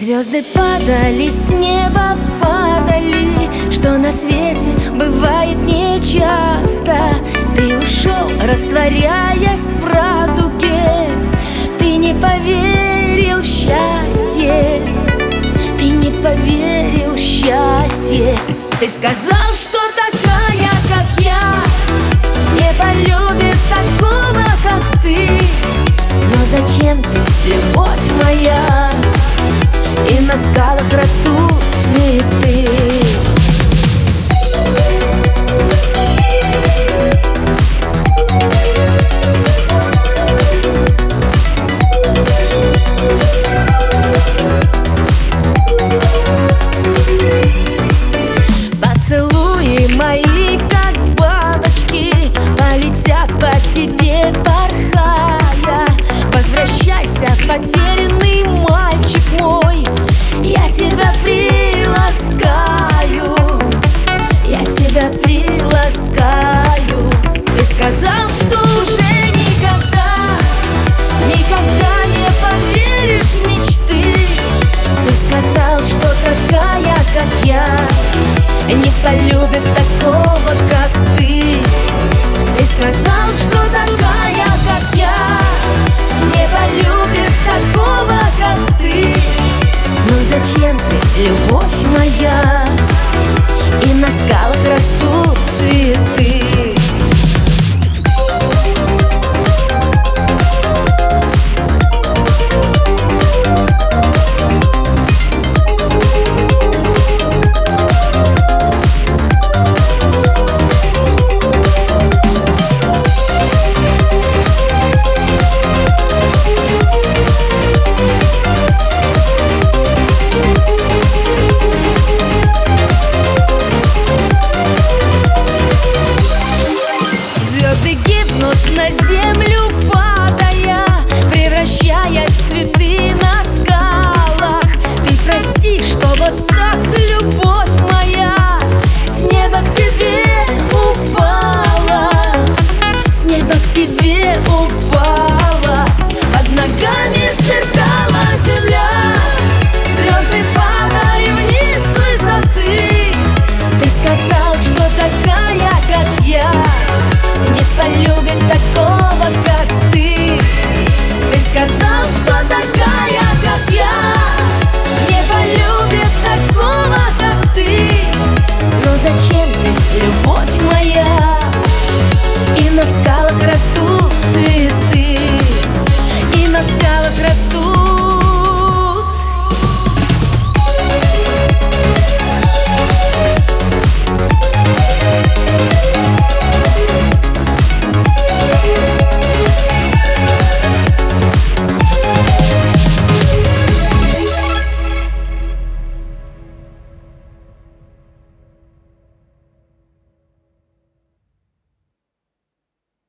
Звезды падали, с неба падали, что на свете бывает нечасто. Ты ушел, растворяясь в радуге. Ты не поверил в счастье, ты не поверил в счастье. Ты сказал, что такая, как я, не полюбит такого, как ты. Но зачем ты, любовь моя? И на скалах растут цветы. Поцелуи мои, как бабочки, полетят по тебе, порхая. Возвращайся, потерянный мальчик мой, я тебя приласкаю, я тебя приласкаю. Ты сказал, что уже никогда, никогда не поверишь в мечты. Ты сказал, что такая, как я, не полюбит такого,